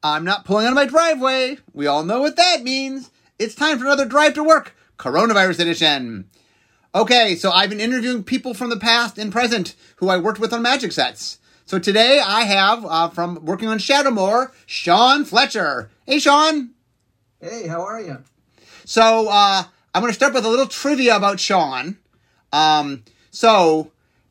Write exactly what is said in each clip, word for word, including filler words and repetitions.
I'm not pulling out of my driveway. We all know what that means. It's time for another Drive to Work, Coronavirus Edition. Okay, so I've been interviewing people from the past and present who I worked with on Magic sets. So today I have, uh, from working on Shadowmoor, Sean Fletcher. Hey, Sean. Hey, how are you? So uh, I'm going to start with a little trivia about Sean. Um, so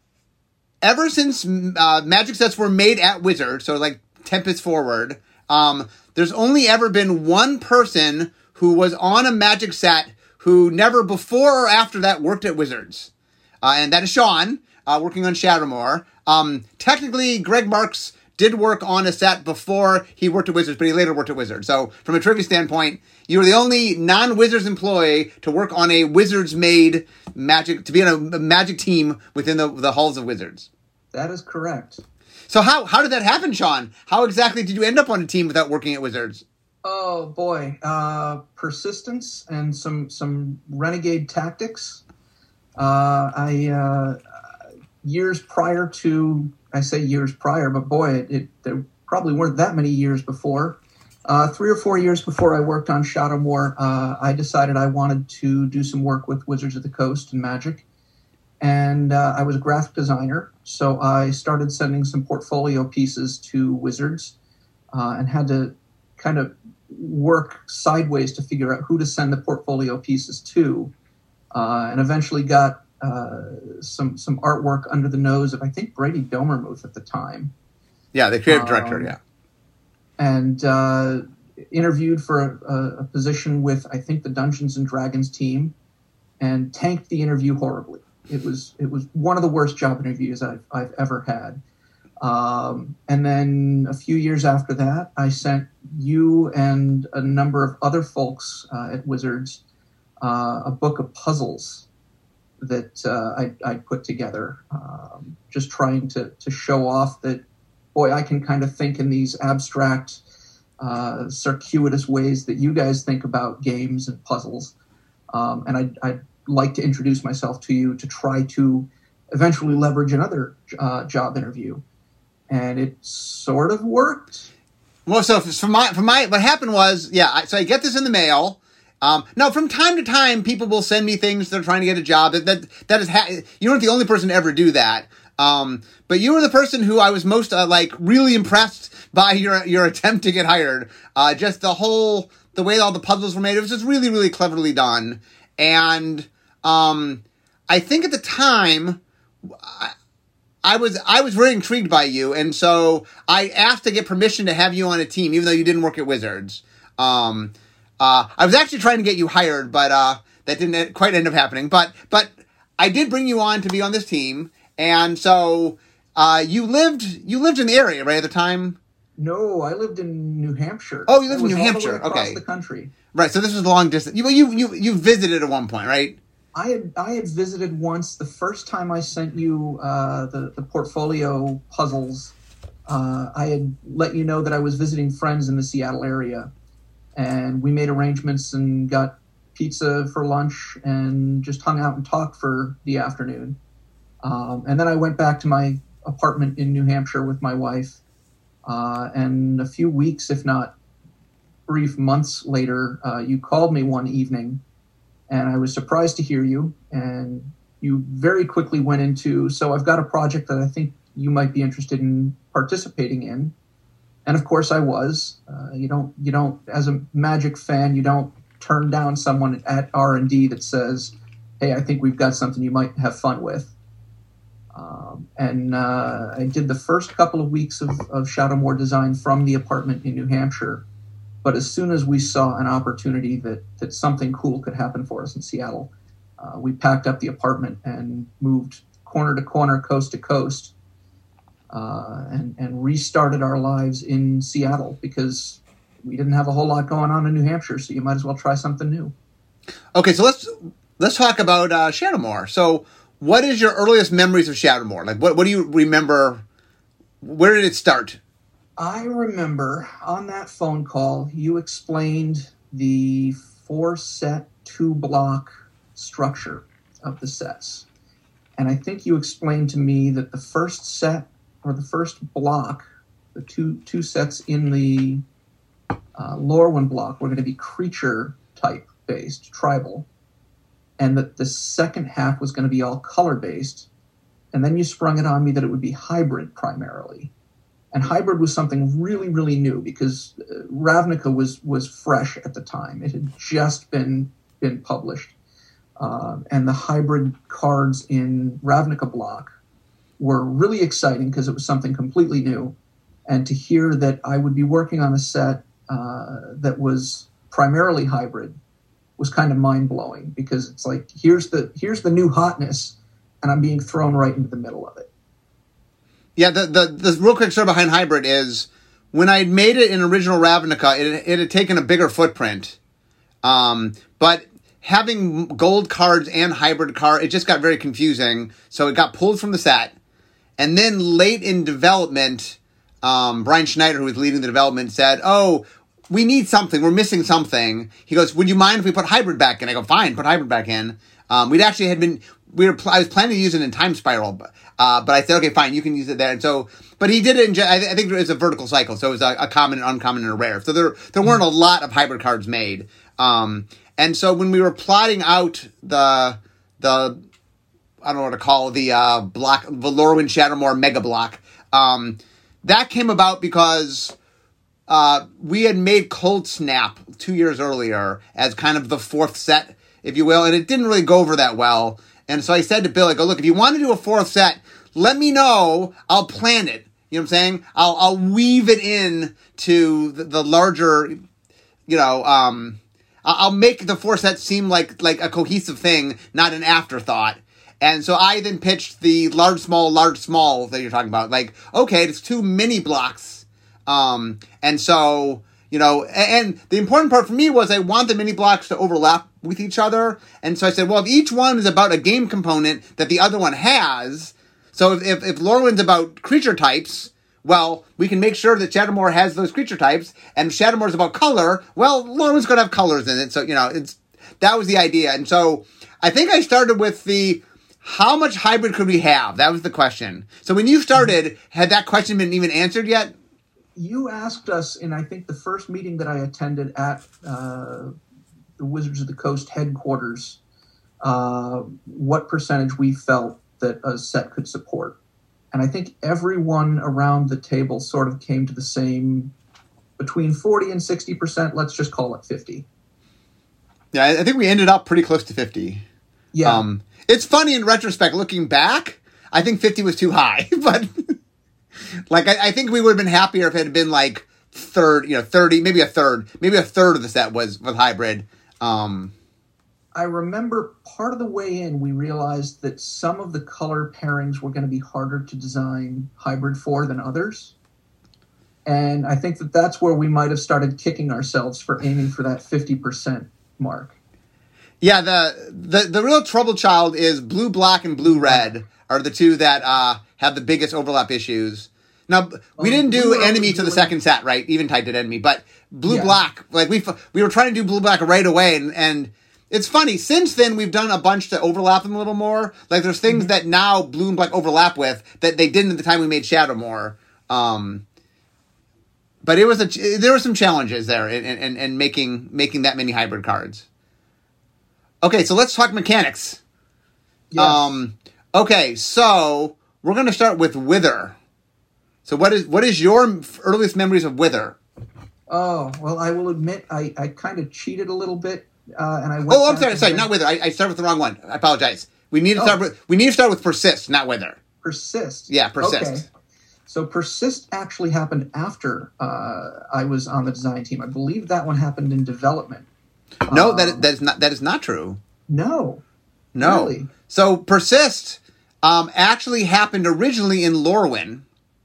ever since uh, Magic sets were made at Wizard, so like Tempest forward, um, there's only ever been one person who was on a Magic set who never before or after that worked at Wizards. Uh, and that is Sean, uh, working on Shadowmoor. Um, technically, Greg Marks did work on a set before he worked at Wizards, but he later worked at Wizards. So from a trivia standpoint, you were the only non-Wizards employee to work on a Wizards-made Magic, to be on a Magic team within the, the halls of Wizards. That is correct. So how, how did that happen, Sean? How exactly did you end up on a team without working at Wizards? Oh, boy. Uh, persistence and some some renegade tactics. Uh, I uh, years prior to, I say years prior, but boy, it, it there probably weren't that many years before. Uh, three or four years before I worked on Shadowmoor, uh, I decided I wanted to do some work with Wizards of the Coast and Magic. And uh, I was a graphic designer, so I started sending some portfolio pieces to Wizards uh, and had to kind of work sideways to figure out who to send the portfolio pieces to, uh, and eventually got uh, some some artwork under the nose of, I think, Brady Domermuth at the time. Yeah, the creative director, um, yeah. And uh, interviewed for a, a position with, I think, the Dungeons and Dragons team, and tanked the interview horribly. It was it was one of the worst job interviews I've, I've ever had. Um, and then a few years after that, I sent you and a number of other folks uh, at Wizards uh, a book of puzzles that uh, I, I put together, um, just trying to, to show off that, boy, I can kind of think in these abstract, uh, circuitous ways that you guys think about games and puzzles. Um, and I, I'd like to introduce myself to you to try to eventually leverage another uh, job interview. And it sort of worked. Well, so for my, for my, what happened was, yeah, I, so I get this in the mail. Um, now, from time to time, people will send me things. They're trying to get a job. That that, that is, ha- you weren't the only person to ever do that. Um, but you were the person who I was most uh, like really impressed by your your attempt to get hired. Uh, just the whole the way all the puzzles were made. It was just really, really cleverly done. And um, I think at the time, I, I was I was very intrigued by you, and so I asked to get permission to have you on a team, even though you didn't work at Wizards. Um, uh, I was actually trying to get you hired, but uh, that didn't quite end up happening. But but I did bring you on to be on this team, and so uh, you lived you lived in the area, right, at the time? No, I lived in New Hampshire. Oh, you lived in New all Hampshire. The way across Okay, the country. Right. So this was long distance. You you you you visited at one point, right? I had I had visited once. The first time I sent you uh, the the portfolio puzzles, uh, I had let you know that I was visiting friends in the Seattle area, and we made arrangements and got pizza for lunch and just hung out and talked for the afternoon. Um, and then I went back to my apartment in New Hampshire with my wife, uh, and a few weeks, if not brief months later, uh, you called me one evening. And I was surprised to hear you, and you very quickly went into, so I've got a project that I think you might be interested in participating in. And of course I was. Uh, you don't, you don't, as a Magic fan, you don't turn down someone at R and D that says, hey, I think we've got something you might have fun with. Um, and uh, I did the first couple of weeks of, of Shadowmoor design from the apartment in New Hampshire. But as soon as we saw an opportunity that, that something cool could happen for us in Seattle, uh, we packed up the apartment and moved corner to corner, coast to coast, uh, and, and restarted our lives in Seattle because we didn't have a whole lot going on in New Hampshire, so you might as well try something new. Okay, so let's let's talk about uh, Shadowmoor. So what is your earliest memories of Shadowmoor? Like, what, what do you remember? Where did it start? I remember on that phone call, you explained the four-set, two-block structure of the sets. And I think you explained to me that the first set, or the first block, the two two sets in the uh, Lorwyn block were going to be creature type based, tribal, and that the second half was going to be all color based. And then you sprung it on me that it would be hybrid primarily. And hybrid was something really, really new because Ravnica was was fresh at the time. It had just been been published. Uh, and the hybrid cards in Ravnica block were really exciting because it was something completely new. And to hear that I would be working on a set uh, that was primarily hybrid was kind of mind-blowing because it's like, here's the here's the new hotness, and I'm being thrown right into the middle of it. Yeah, the, the the real quick story behind hybrid is when I made it in original Ravnica, it, it had taken a bigger footprint. Um, but having gold cards and hybrid card, it just got very confusing. So it got pulled from the set. And then late in development, um, Brian Schneider, who was leading the development, said, oh, we need something. We're missing something. He goes, would you mind if we put hybrid back in? I go, fine, put hybrid back in. Um, we'd actually had been, we were, I was planning to use it in Time Spiral, but, uh, but I said, okay, fine, you can use it there. And so, but he did it in, I, I think it was a vertical cycle. So it was a, a common, and uncommon, and a rare. So there, there weren't a lot of hybrid cards made. Um, and so when we were plotting out the, the, I don't know what to call the, uh, block, the Lorwyn Shadowmoor mega block, um, that came about because, uh, we had made Cold Snap two years earlier as kind of the fourth set, if you will, and it didn't really go over that well. And so I said to Bill, I go, look, if you want to do a fourth set, let me know. I'll plan it. You know what I'm saying? I'll I'll weave it in to the, the larger, you know, um, I'll make the fourth set seem like like a cohesive thing, not an afterthought. And so I then pitched the large, small, large, small that you're talking about. Like, okay, it's two mini blocks. Um, and so, you know, and the important part for me was I want the mini blocks to overlap with each other. And so I said, well, if each one is about a game component that the other one has, so if, if, if Lorwyn's about creature types, well, we can make sure that Shadowmoor has those creature types, and if Shadowmoor's about color, well, Lorwyn's going to have colors in it. So, you know, it's, that was the idea. And so I think I started with the, how much hybrid could we have? That was the question. So when you started, had that question been even answered yet? You asked us in, I think, the first meeting that I attended at uh, the Wizards of the Coast headquarters, uh, what percentage we felt that a set could support. And I think everyone around the table sort of came to the same, between forty and sixty percent, let's just call it fifty. Yeah, I think we ended up pretty close to fifty. Yeah. Um, it's funny in retrospect, looking back, I think fifty was too high, but like, I, I think we would have been happier if it had been like third, you know, thirty, maybe a third, maybe a third of the set was with hybrid. Um, I remember part of the way in, we realized that some of the color pairings were going to be harder to design hybrid for than others. And I think that that's where we might have started kicking ourselves for aiming for that fifty percent mark. Yeah, the, the, the real trouble child is blue, black, and blue, red are the two that uh, have the biggest overlap issues. Now, we Um, didn't do blue, enemy red, to the blue, second set, right? Eventide did enemy, but blue, Yeah. black, like we we were trying to do blue, black right away, and, and it's funny, since then we've done a bunch to overlap them a little more. Like there's things Mm-hmm. that now blue and black overlap with that they didn't at the time we made Shadowmoor. Um, but it was a, there were some challenges there in, in, in making making that many hybrid cards. Okay, so let's talk mechanics. Yes. Um, okay, so we're going to start with Wither. So what is what is your earliest memories of Wither? Oh, well, I will admit I, I kind of cheated a little bit. Uh, and I went Oh, I'm back sorry, and sorry, read not Wither. I, I started with the wrong one. I apologize. We need to Oh. start with we need to start with Persist, not Wither. Persist. Yeah, Persist. Okay. So Persist actually happened after uh, I was on the design team. I believe that one happened in development. No, Um, that that is not that is not true. No. No. Really? So Persist um, actually happened originally in Lorwyn.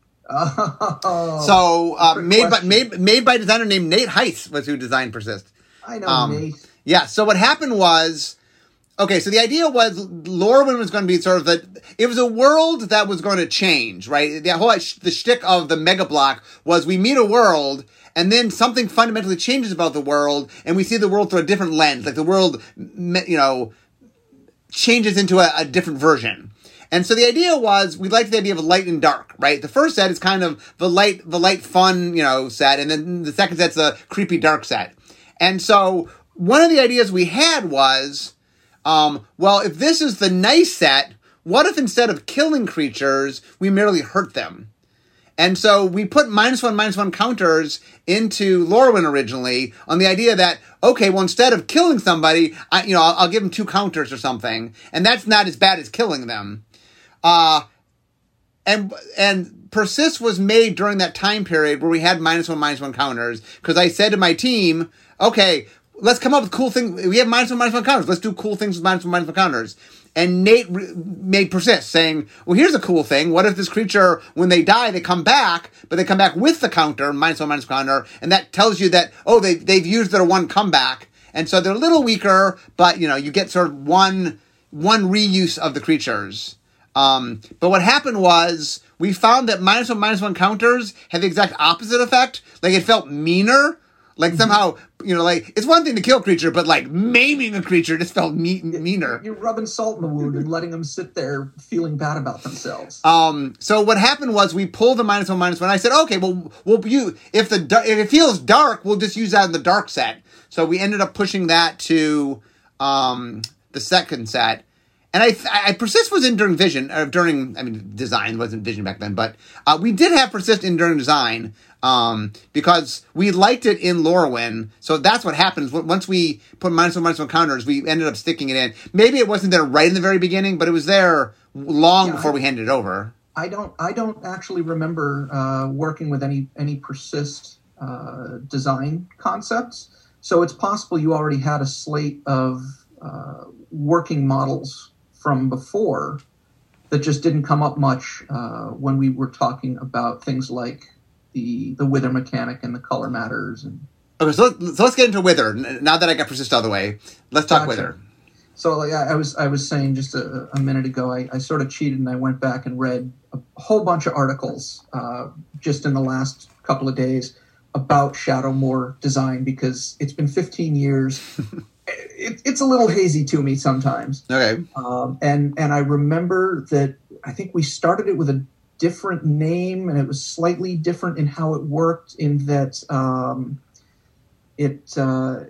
Oh, so uh, trick made by question. made made by a designer named Nate Heiss was who designed Persist. I know, um, Nate. Yeah, so what happened was, okay, so the idea was Lorwyn was going to be sort of the, it was a world that was going to change, right? The whole, the shtick of the Mega Block was we meet a world, and then something fundamentally changes about the world, and we see the world through a different lens, like the world, you know, changes into a, a different version. And so the idea was, we liked the idea of light and dark, right? The first set is kind of the light, the light fun, you know, set. And then the second set's a creepy dark set. And so one of the ideas we had was, um, well, if this is the nice set, what if instead of killing creatures, we merely hurt them? And so we put minus one, minus one counters into Lorwyn originally on the idea that, okay, well, instead of killing somebody, I, you know, I'll, I'll give them two counters or something. And that's not as bad as killing them. Uh, and, and Persist was made during that time period where we had minus one, minus one counters. Because I said to my team, okay, let's come up with cool things. We have minus one, minus one counters. Let's do cool things with minus one, minus one counters. And Nate re- made Persist, saying, well, here's a cool thing. What if this creature, when they die, they come back, but they come back with the counter, minus one, minus one counter, and that tells you that, oh, they, they've used their one comeback. And so they're a little weaker, but, you know, you get sort of one, one reuse of the creatures. Um, but what happened was, we found that minus one, minus one counters had the exact opposite effect. Like, it felt meaner. Like, somehow, you know, like, it's one thing to kill a creature, but, like, maiming a creature just felt me- meaner. You're rubbing salt in the wound and letting them sit there feeling bad about themselves. Um, so what happened was we pulled the minus one, minus one. I said, okay, well, we'll you if the if it feels dark, we'll just use that in the dark set. So we ended up pushing that to um, the second set. And I, I Persist was in during Vision, or during, I mean, design wasn't Vision back then, but uh, we did have Persist in during design um, because we liked it in Lorwyn. So that's what happens. Once we put minus one, minus one counters, we ended up sticking it in. Maybe it wasn't there right in the very beginning, but it was there long yeah, before I, we handed it over. I don't I don't actually remember uh, working with any, any Persist uh, design concepts. So it's possible you already had a slate of uh, working models from before that just didn't come up much uh, when we were talking about things like the the wither mechanic and the color matters. And okay, so let's, so let's get into wither. Now that I got Persist out of the way, let's talk gotcha. wither. So like I was I was saying just a, a minute ago, I, I sort of cheated and I went back and read a whole bunch of articles uh, just in the last couple of days about Shadowmoor design because it's been fifteen years. It, it's a little hazy to me sometimes. Okay. Um, and, and I remember that I think we started it with a different name and it was slightly different in how it worked in that um, it uh,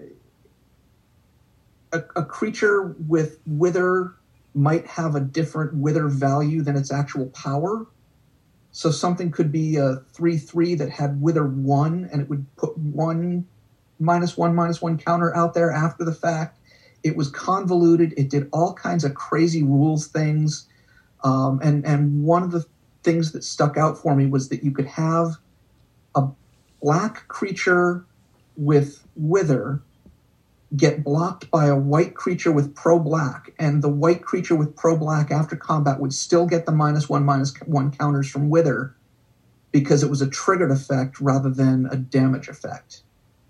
a, a creature with wither might have a different wither value than its actual power. So something could be a three three that had wither one and it would put one minus one, minus one counter out there after the fact. It was convoluted. It did all kinds of crazy rules things. Um, and, and one of the things that stuck out for me was that you could have a black creature with wither get blocked by a white creature with pro-black, and the white creature with pro-black after combat would still get the minus one, minus one counters from wither because it was a triggered effect rather than a damage effect.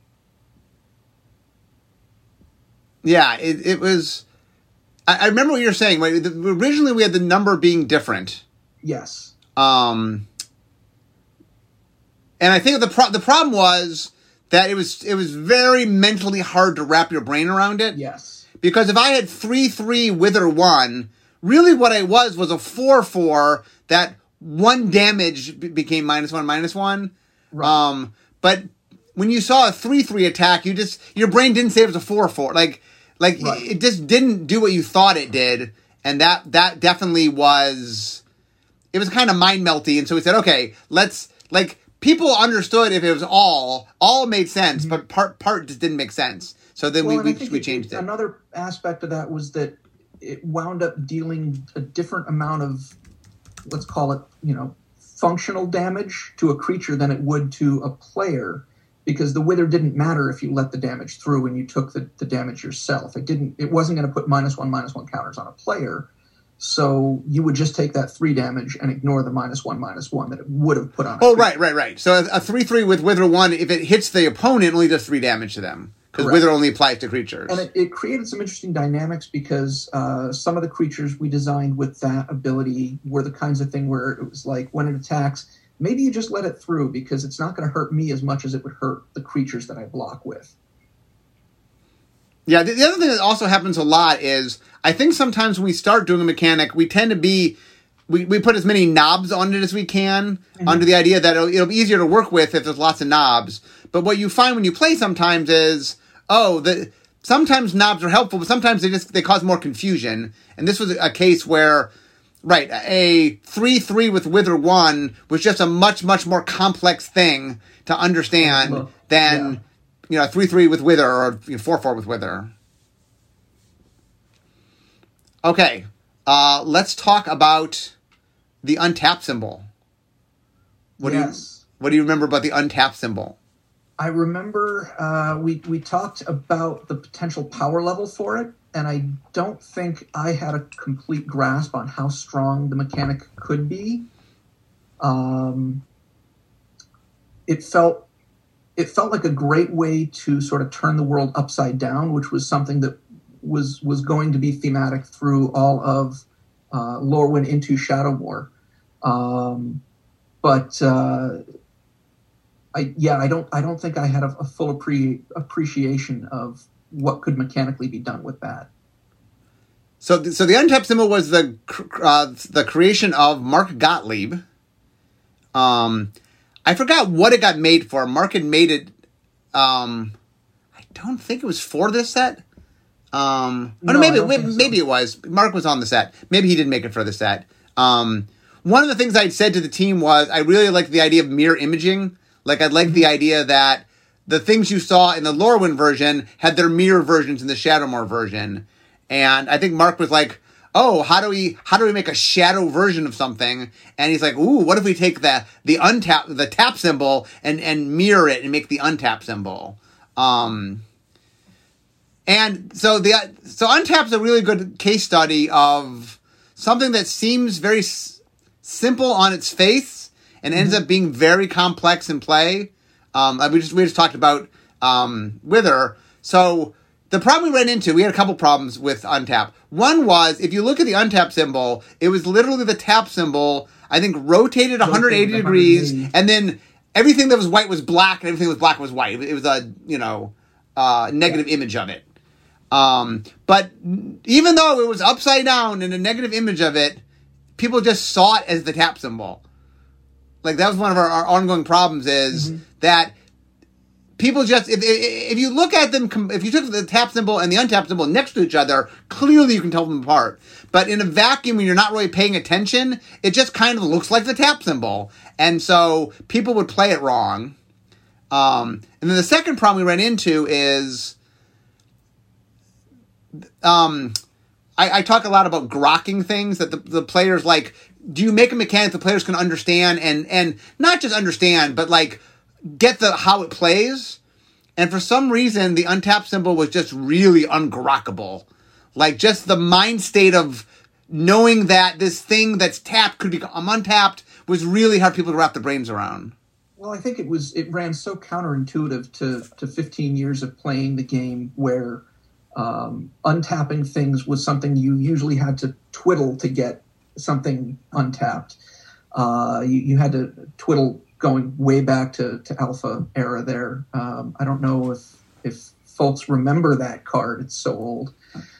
Yeah, it, it was... I, I remember what you were saying. Right? The, originally, we had the number being different. Yes. Um, and I think the pro- the problem was that it was it was very mentally hard to wrap your brain around it. Yes. Because if I had three three Wither one, really what I was was a four four that one damage b- became minus one, minus one. Right. Um, but when you saw a three three attack, you just your brain didn't say it was a four four. Like like right. it, it just didn't do what you thought it did, and that that definitely was it was kind of mind melty. And so we said, okay, let's like people understood if it was all all made sense, mm-hmm. but part part just didn't make sense. So then well, we we, we changed it, it. Another aspect of that was that it wound up dealing a different amount of, let's call it, you know, functional damage to a creature than it would to a player, because the wither didn't matter if you let the damage through and you took the, the damage yourself. It didn't. It wasn't going to put minus one, minus one counters on a player. So you would just take that three damage and ignore the minus one, minus one that it would have put on. Oh, right, right, right. So a three three with Wither one, if it hits the opponent, only does three damage to them. Because Wither only applies to creatures. And it, it created some interesting dynamics because uh, some of the creatures we designed with that ability were the kinds of thing where it was like, when it attacks, maybe you just let it through because it's not going to hurt me as much as it would hurt the creatures that I block with. Yeah, the, the other thing that also happens a lot is, I think sometimes when we start doing a mechanic, we tend to be we, we put as many knobs on it as we can, mm-hmm. under the idea that it'll, it'll be easier to work with if there's lots of knobs. But what you find when you play sometimes is, oh, the sometimes knobs are helpful, but sometimes they just they cause more confusion. And this was a case where, right, a three three with Wither one was just a much, much more complex thing to understand well, than, yeah. you know, three three with Wither or you know, four four with Wither. Okay, uh, let's talk about the untap symbol. What yes. do you What do you remember about the untap symbol? I remember uh, we we talked about the potential power level for it, and I don't think I had a complete grasp on how strong the mechanic could be. Um, it felt it felt like a great way to sort of turn the world upside down, which was something that was was going to be thematic through all of uh, Lorwyn into Shadowmoor. Um, but uh, I yeah, I don't I don't think I had a, a full appre- appreciation of what could mechanically be done with that. So, the, so the untap symbol was the uh, the creation of Mark Gottlieb. Um, I forgot what it got made for. Mark had made it. Um, I don't think it was for this set. Um, no, oh, no, maybe maybe, so. maybe it was. Mark was on the set. Maybe he didn't make it for the set. Um, one of the things I'd said to the team was I really liked the idea of mirror imaging. Like, I'd like mm-hmm. the idea that the things you saw in the Lorwyn version had their mirror versions in the Shadowmoor version. And I think Mark was like, oh, how do we how do we make a shadow version of something? And he's like, ooh, what if we take the the untap the tap symbol and, and mirror it and make the untap symbol? Um, and so the so untap's a really good case study of something that seems very s- simple on its face and ends mm-hmm. up being very complex in play. Um, we just we just talked about um, Wither. So the problem we ran into, we had a couple problems with untap. One was, if you look at the untap symbol, it was literally the tap symbol, I think, rotated one hundred eighty degrees, and then everything that was white was black, and everything that was black was white. It was a, you know, uh, negative yeah. image of it. Um, but even though it was upside down and a negative image of it, people just saw it as the tap symbol. Like, that was one of our, our ongoing problems is mm-hmm. that people just, if, if if you look at them, if you took the tap symbol and the untap symbol next to each other, clearly you can tell them apart. But in a vacuum, when you're not really paying attention, it just kind of looks like the tap symbol. And so people would play it wrong. Um, and then the second problem we ran into is, um, I, I talk a lot about grokking things, that the, the players, like, do you make a mechanic the players can understand and, and not just understand, but like, get the how it plays, and for some reason the untap symbol was just really ungrockable. Like, just the mind state of knowing that this thing that's tapped could become untapped was really hard for people to wrap their brains around. Well, I think it was it ran so counterintuitive to to fifteen years of playing the game, where um, untapping things was something you usually had to twiddle to get something untapped. Uh, you, you had to twiddle. Going way back to, to Alpha era there. Um, I don't know if if folks remember that card. It's so old.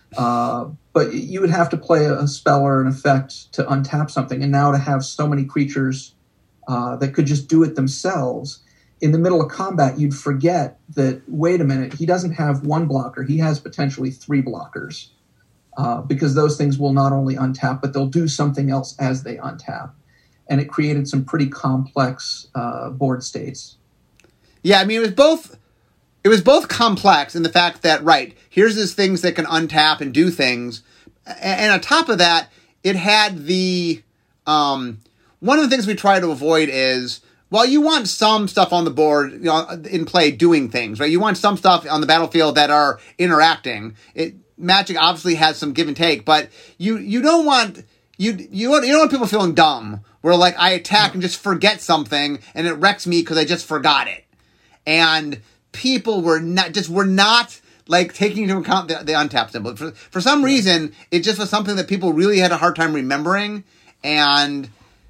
Uh, but you would have to play a spell or an effect to untap something. And now to have so many creatures uh, that could just do it themselves, in the middle of combat, you'd forget that, wait a minute, he doesn't have one blocker. He has potentially three blockers. Uh, because those things will not only untap, but they'll do something else as they untap. And it created some pretty complex uh, board states. Yeah, I mean, it was both. It was both complex in the fact that, right, here's these things that can untap and do things, and on top of that, it had the. Um, one of the things we try to avoid is, well, you want some stuff on the board, you know, in play doing things, right? You want some stuff on the battlefield that are interacting. It Magic obviously has some give and take, but you you don't want you you you don't want people feeling dumb. Where, like, I attack and just forget something, and it wrecks me because I just forgot it. And people were not, just were not, like, taking into account the, the untap symbol. For, for some reason, it just was something that people really had a hard time remembering, and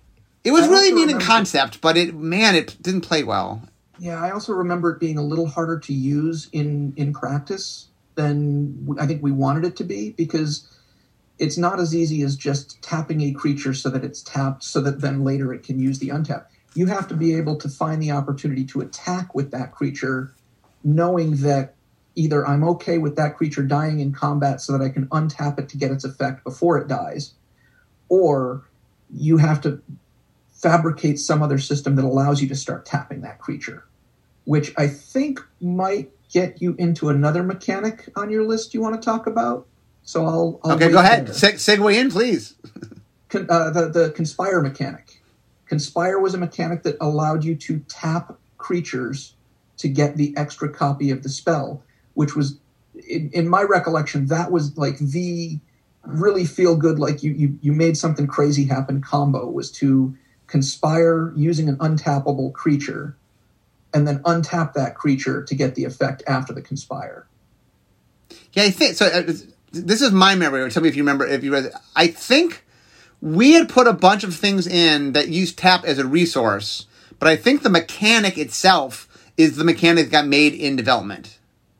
it was really neat in concept, but it, man, it didn't play well. Yeah, I also remember it being a little harder to use in, in practice than I think we wanted it to be, because it's not as easy as just tapping a creature so that it's tapped, so that then later it can use the untap. You have to be able to find the opportunity to attack with that creature, knowing that either I'm okay with that creature dying in combat so that I can untap it to get its effect before it dies, or you have to fabricate some other system that allows you to start tapping that creature, which I think might get you into another mechanic on your list you want to talk about. So I'll, I'll okay, wait go ahead. there. Se- segue in, please. Con, uh, the, the Conspire mechanic. Conspire was a mechanic that allowed you to tap creatures to get the extra copy of the spell, which was, in, in my recollection, that was like the really feel good, like you, you, you made something crazy happen combo, was to conspire using an untappable creature and then untap that creature to get the effect after the conspire. Yeah, I think so. Uh, this is my memory. Tell me if you remember. If you read it. I think we had put a bunch of things in that used tap as a resource, but I think the mechanic itself is the mechanic that got made in development.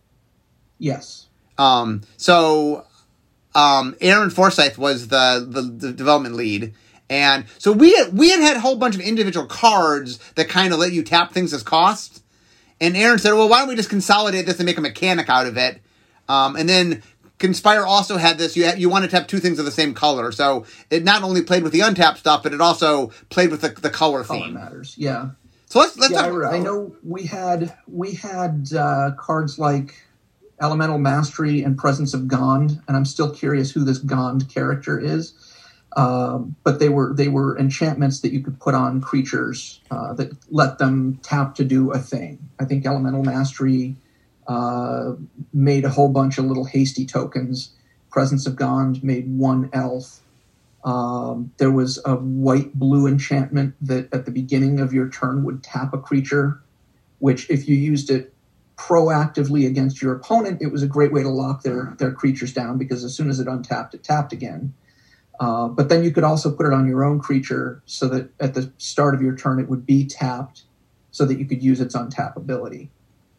Yes. Um. So, um, Aaron Forsyth was the, the the development lead, and so we had we had had a whole bunch of individual cards that kind of let you tap things as cost. And Aaron said, "Well, why don't we just consolidate this and make a mechanic out of it?" Um, and then Conspire also had this, you you want to tap two things of the same color. So it not only played with the untapped stuff, but it also played with the, the color, color theme. matters, yeah. So let's let's yeah, talk. I, I know we had we had uh, cards like Elemental Mastery and Presence of Gond, and I'm still curious who this Gond character is. Um, but they were they were enchantments that you could put on creatures uh, that let them tap to do a thing. I think Elemental Mastery Uh, made a whole bunch of little hasty tokens. Presence of Gond made one elf. Um, there was a white-blue enchantment that at the beginning of your turn would tap a creature, which if you used it proactively against your opponent, it was a great way to lock their, their creatures down, because as soon as it untapped, it tapped again. Uh, but then you could also put it on your own creature so that at the start of your turn it would be tapped so that you could use its untap ability.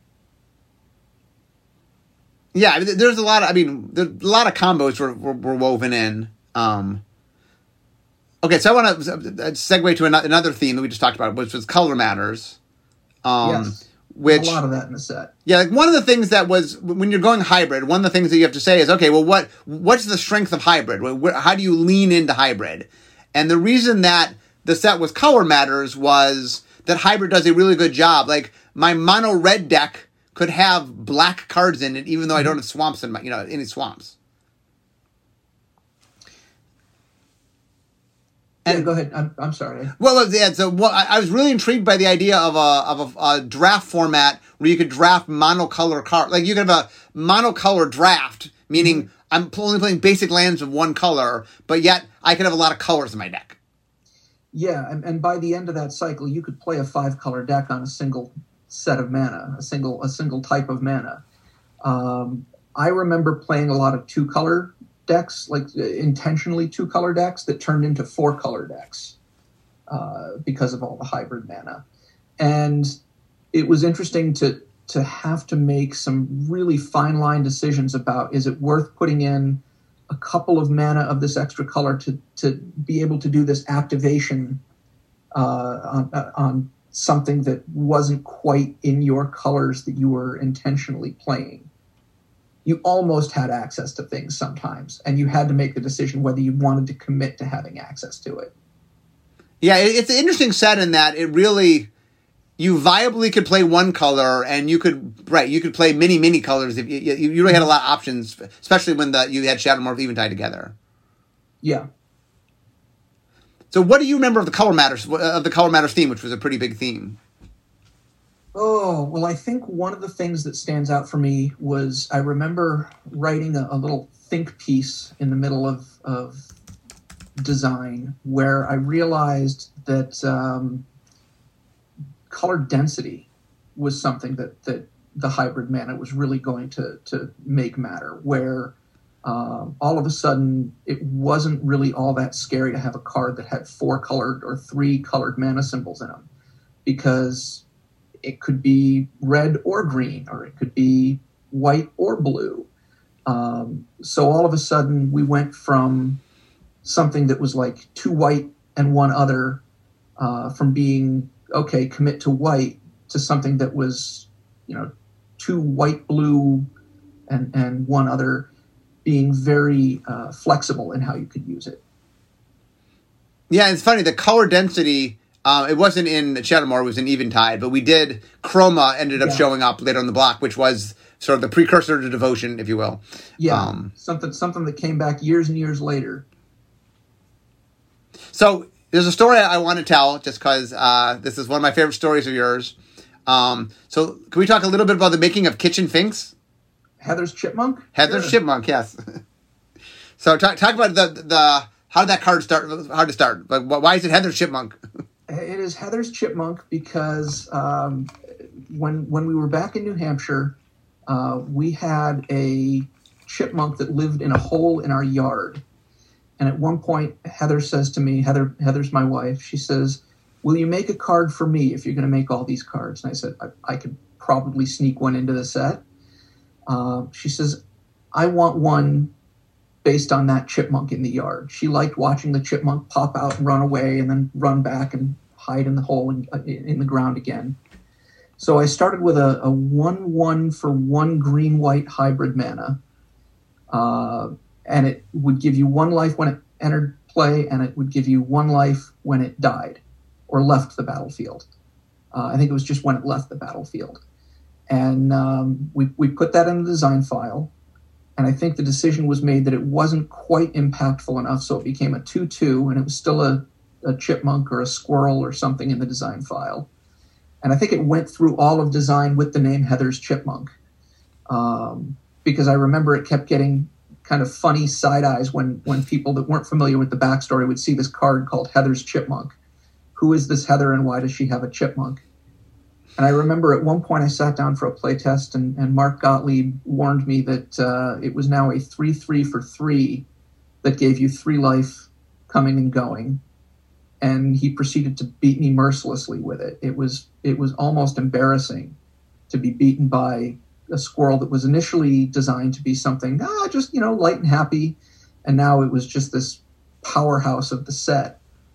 Yeah, there's a lot of, I mean, there's a lot of combos were, were, were woven in. Um, okay, so I want to segue to another theme that we just talked about, which was color matters. Um, yes, which, a lot of that in the set. Yeah, like one of the things that was, when you're going hybrid, one of the things that you have to say is, okay, well, what what's the strength of hybrid? How do you lean into hybrid? And the reason that the set was color matters was that hybrid does a really good job. Like, my mono red deck could have black cards in it, even though I don't have swamps in my, you know, any swamps. And yeah, go ahead. I'm, I'm sorry. Well, yeah. So well, I, I was really intrigued by the idea of a of a, a draft format where you could draft monocolor card. Like, you could have a monocolor draft, meaning mm-hmm. I'm only playing basic lands of one color, but yet I could have a lot of colors in my deck. Yeah, and, and by the end of that cycle, you could play a five color deck on a single set of mana, a single a single type of mana. Um, I remember playing a lot of two color decks, like intentionally two color decks that turned into four color decks uh, because of all the hybrid mana. And it was interesting to to have to make some really fine line decisions about, is it worth putting in a couple of mana of this extra color to to be able to do this activation uh, on, on something that wasn't quite in your colors that you were intentionally playing. You almost had access to things sometimes, and you had to make the decision whether you wanted to commit to having access to it. Yeah, it's an interesting set in that it really, you viably could play one color, and you could, right, you could play many, many colors. If you, you really had a lot of options, especially when the, you had Shadowmorph Eventide together. Yeah. So what do you remember of the Color Matters, of the Color Matters theme, which was a pretty big theme? Oh, well, I think one of the things that stands out for me was I remember writing a, a little think piece in the middle of, of design where I realized that um, color density was something that, that the hybrid mana was really going to, to make matter, where um, all of a sudden it wasn't really all that scary to have a card that had four colored or three colored mana symbols in them, because it could be red or green, or it could be white or blue. Um, so all of a sudden, we went from something that was like two white and one other, uh, from being, okay, commit to white, to something that was, you know, two white, blue, and, and one other, being very uh, flexible in how you could use it. Yeah, it's funny, the color density, uh, it wasn't in Shadowmoor, it was in Eventide, but we did, Chroma ended up Yeah. showing up later on the block, which was sort of the precursor to Devotion, if you will. Yeah, Um, something something that came back years and years later. So there's a story I want to tell, just because uh, this is one of my favorite stories of yours. Um, so can we talk a little bit about the making of Kitchen Finks? Heather's Chipmunk? Heather's Sure. Chipmunk, yes. So talk talk about the the how did that card start? How to start? Like, wh- why is it Heather's Chipmunk? It is Heather's Chipmunk because um, when when we were back in New Hampshire, uh, we had a chipmunk that lived in a hole in our yard. And at one point, Heather says to me, Heather Heather's my wife, she says, "Will you make a card for me if you're going to make all these cards?" And I said, I, I could probably sneak one into the set. Uh, she says, "I want one based on that chipmunk in the yard." She liked watching the chipmunk pop out and run away and then run back and hide in the hole in, in the ground again. So I started with a, a one one for one green-white hybrid mana. Uh, and it would give you one life when it entered play, and it would give you one life when it died or left the battlefield. Uh, I think it was just when it left the battlefield. And um, we, we put that in the design file. And I think the decision was made that it wasn't quite impactful enough, so it became a two two, and it was still a, a chipmunk or a squirrel or something in the design file. And I think it went through all of design with the name Heather's Chipmunk, um, because I remember it kept getting kind of funny side eyes when, when people that weren't familiar with the backstory would see this card called Heather's Chipmunk. Who is this Heather, and why does she have a chipmunk? And I remember at one point I sat down for a playtest, and, and Mark Gottlieb warned me that uh, it was now a three three for three that gave you three life coming and going. And he proceeded to beat me mercilessly with it. It was it was almost embarrassing to be beaten by a squirrel that was initially designed to be something, ah, just, you know, light and happy. And now it was just this powerhouse of the set.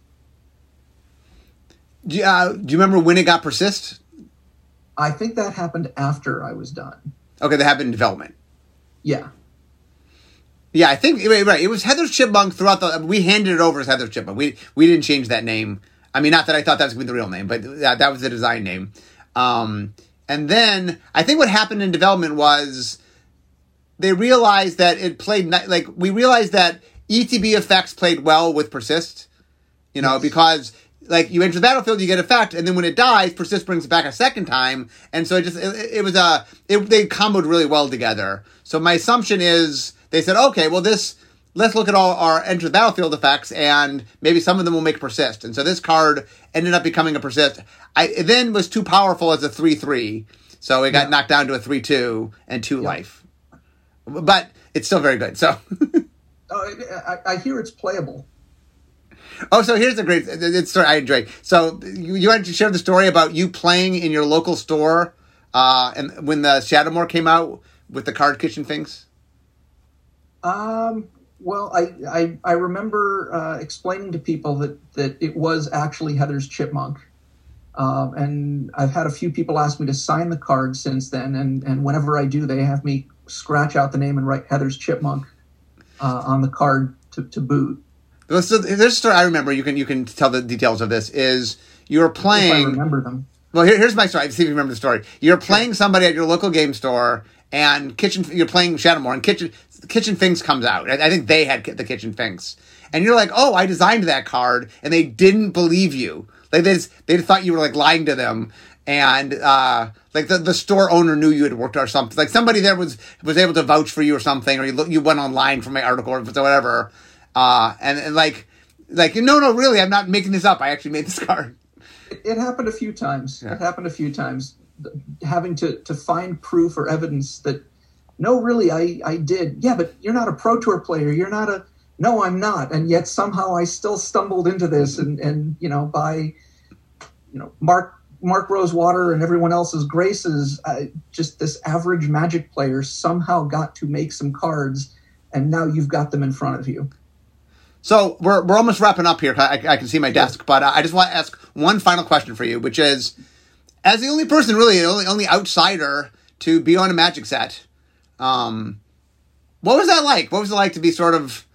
Do you, uh, do you remember when it got persist? I think that happened after I was done. Okay, that happened in development. Yeah. Yeah, I think right. It was Heather's Chipmunk throughout the. We handed it over as Heather's Chipmunk. We we didn't change that name. I mean, not that I thought that was going to be the real name, but that, that was the design name. Um, and then I think what happened in development was they realized that it played like we realized that E T B effects played well with persist. You know, Yes. because like you enter the battlefield, you get effect, and then when it dies, persist brings it back a second time, and so it just it, it was a it, they comboed really well together. So my assumption is they said, okay, well this let's look at all our enter the battlefield effects, and maybe some of them will make persist. And so this card ended up becoming a persist. I it then was too powerful as a three three, so it got Yeah. knocked down to a three two and two Yeah. life. But it's still very good. So. Oh, I, I hear it's playable. Oh, so here's a great it's story I enjoyed. So you, you wanted to share the story about you playing in your local store, uh, and when the Shadowmoor came out with the card Kitchen Finks. Um, well, I, I, I remember uh, explaining to people that, that it was actually Heather's Chipmunk. Um, and I've had a few people ask me to sign the card since then. And, and whenever I do, they have me scratch out the name and write Heather's Chipmunk uh, on the card to, to boot. So there's a story I remember. You can you can tell the details of this. Is you were If I playing. remember them. Well, here, here's my story. See if you remember the story. You're playing somebody at your local game store, and kitchen. You're playing Shadowmoor, and kitchen Kitchen Finks comes out. I, I think they had the Kitchen Finks, and you're like, "Oh, I designed that card," and they didn't believe you. Like they just, they thought you were like lying to them, and uh, like the, the store owner knew you had worked or something. Like somebody there was was able to vouch for you or something, or you look, you went online for my article or whatever. Uh, and, and like, like, no, no, really, I'm not making this up. I actually made this card. It, it happened a few times. Yeah. It happened a few times. Having to, to find proof or evidence that, no, really, I, I did. Yeah, but you're not a Pro Tour player. You're not a, no, I'm not. And yet somehow I still stumbled into this. And, and you know, by, you know, Mark Mark Rosewater and everyone else's graces, uh, just this average Magic player somehow got to make some cards, and now you've got them in front of you. So we're we're almost wrapping up here. I, I can see my desk, but uh, I just want to ask one final question for you, which is, as the only person, really, the only, only outsider to be on a Magic set, um, what was that like? What was it like to be sort of...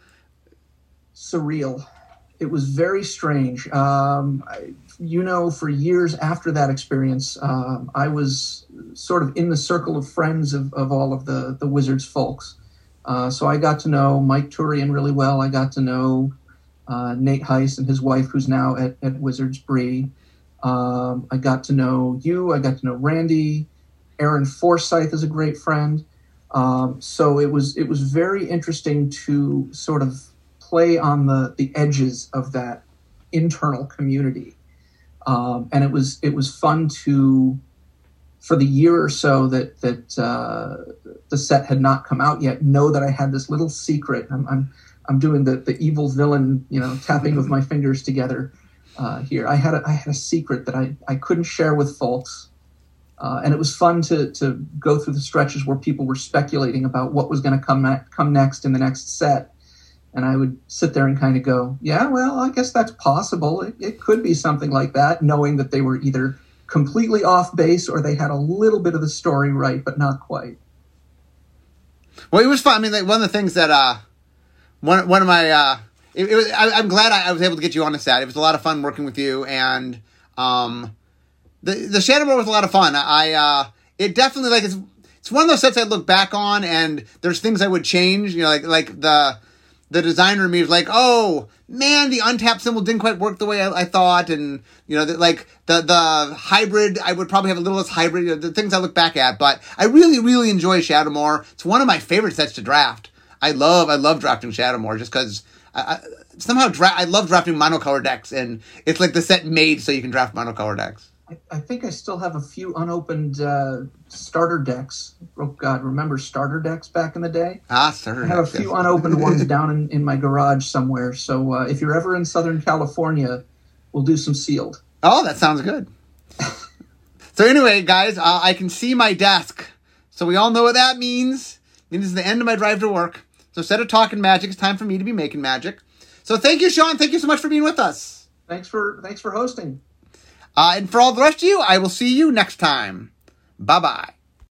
Surreal. It was very strange. Um, I, you know, for years after that experience, um, I was sort of in the circle of friends of, of all of the, the Wizards folks. Uh, so I got to know Mike Turian really well. I got to know uh, Nate Heiss and his wife, who's now at, at Wizards Bree. Um, I got to know you. I got to know Randy. Aaron Forsythe is a great friend. Um, so it was it was very interesting to sort of play on the, the edges of that internal community. Um, and it was it was fun to... for the year or so that that uh, the set had not come out yet, know that I had this little secret. I'm I'm, I'm doing the, the evil villain, you know, tapping of my fingers together uh, here. I had a, I had a secret that I, I couldn't share with folks, uh, and it was fun to to go through the stretches where people were speculating about what was going to come come next in the next set, and I would sit there and kind of go, yeah, well, I guess that's possible. It, it could be something like that, knowing that they were either completely off base or they had a little bit of the story right, but not quite. Well, it was fun. I mean, like, one of the things that uh, one one of my uh, it, it was. I, I'm glad I, I was able to get you on the set. It was a lot of fun working with you, and um, the the Shadowmoor was a lot of fun. I uh, it definitely like it's it's one of those sets I look back on, and there's things I would change. You know, like like the. The designer in me was like, oh, man, the untapped symbol didn't quite work the way I, I thought. And, you know, the, like the the hybrid, I would probably have a little less hybrid, you know, the things I look back at. But I really, really enjoy Shadowmoor. It's one of my favorite sets to draft. I love, I love drafting Shadowmoor just because I, I, somehow dra- I love drafting monocolor decks. And it's like the set made so you can draft monocolor decks. I, I think I still have a few unopened uh, starter decks. Oh, God, remember starter decks back in the day? Ah, starter decks. I have decks, a few yes. unopened ones down in, in my garage somewhere. So uh, if you're ever in Southern California, we'll do some sealed. Oh, that sounds good. So anyway, guys, uh, I can see my desk. So we all know what that means. It means it's the end of my drive to work. So instead of talking magic, it's time for me to be making magic. So thank you, Sean. Thank you so much for being with us. Thanks for thanks for hosting. Uh, and for all the rest of you, I will see you next time. Bye-bye.